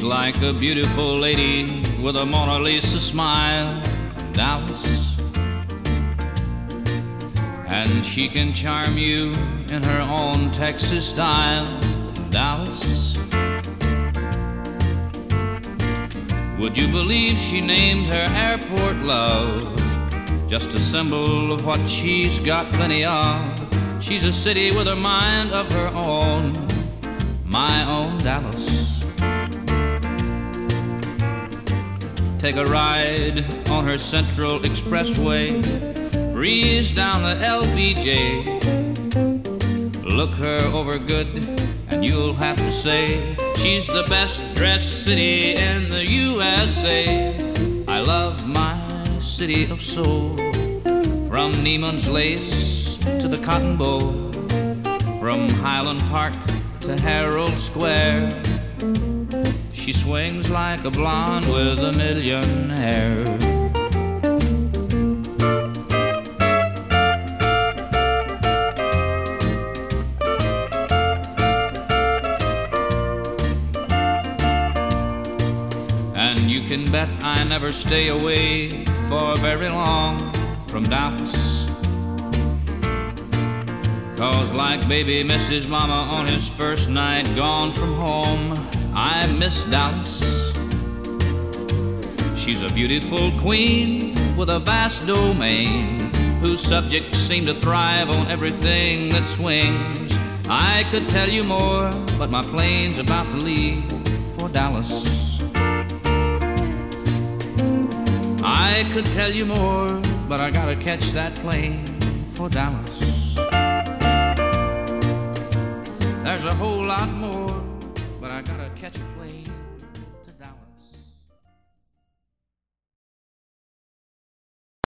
like a beautiful lady with a Mona Lisa smile, Dallas. And she can charm you in her own Texas style, Dallas. Would you believe she named her airport Love, just a symbol of what she's got plenty of? She's a city with a mind of her own, my own Dallas. Take a ride on her Central Expressway, breeze down the LBJ. Look her over good and you'll have to say she's the best dressed city in the USA. I love my city of soul, from Neiman's Lace to the Cotton Bowl, from Highland Park to Herald Square. She swings like a blonde with a million hair. And you can bet I never stay away for very long from Dallas, 'cause like baby misses mama on his first night gone from home, I miss Dallas. She's a beautiful queen with a vast domain, whose subjects seem to thrive on everything that swings. I could tell you more, but my plane's about to leave for Dallas. I could tell you more, but I gotta catch that plane for Dallas. There's a whole lot more, but I gotta catch a plane.